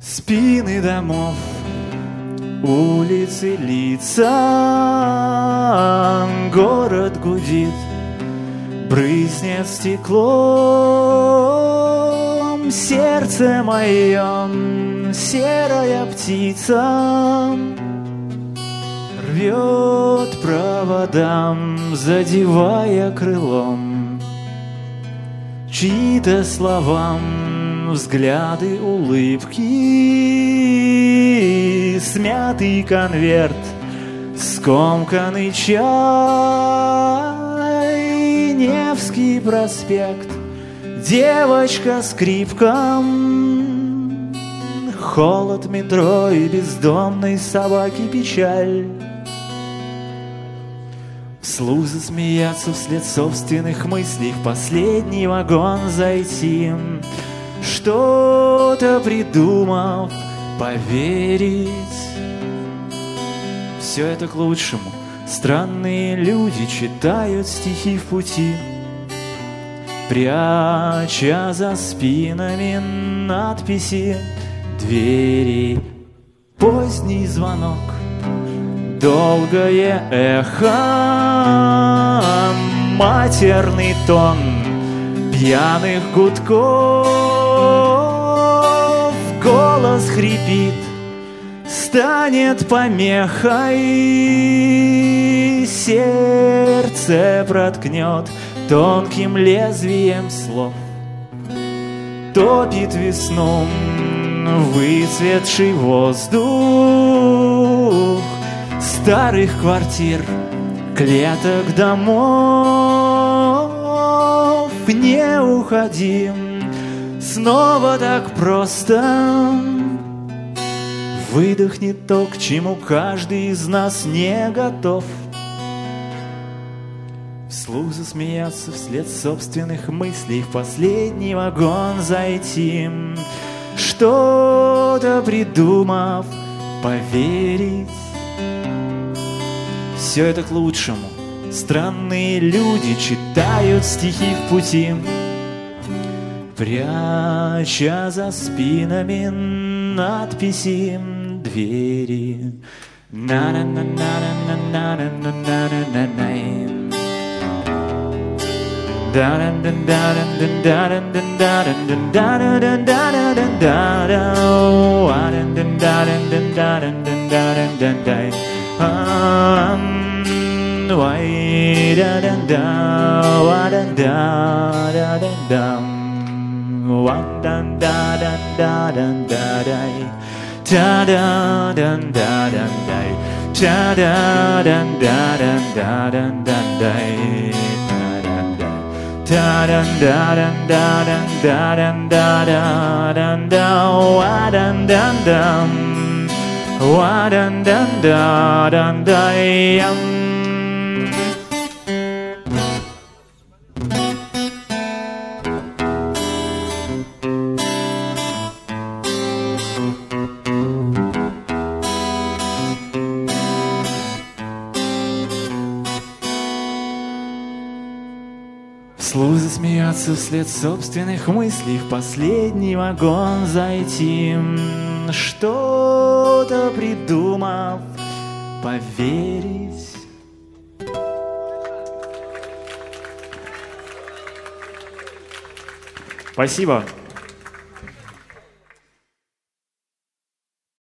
Спины домов, улицы, лица, город гудит, брызнет стеклом. Сердце мое, серая птица, рвет проводам, задевая крылом. Чьи-то словам, взгляды, улыбки, смятый конверт, скомканный чай, Невский проспект, девочка-скрипка, холод метро и бездомной собаки печаль. Вслух засмеяться вслед собственных мыслей, в последний вагон зайти, что-то придумав, поверить. Все это к лучшему. Странные люди читают стихи в пути, пряча за спинами надписи, двери. Поздний звонок, долгое эхо, матерный тон пьяных гудков. Голос хрипит, станет помехой, сердце проткнет тонким лезвием слов. Топит весну выцветший воздух старых квартир, клеток, домов. Не уходи, снова так просто. Выдохни то, к чему каждый из нас не готов. Вслух засмеяться вслед собственных мыслей, в последний вагон зайти, что-то придумав, поверить. Все это к лучшему. Странные люди читают стихи в пути, пряча за спинами надписи, двери. Вслух засмеяться вслед собственных мыслей, в последний вагон зайти, что-то придумав, поверить. Спасибо.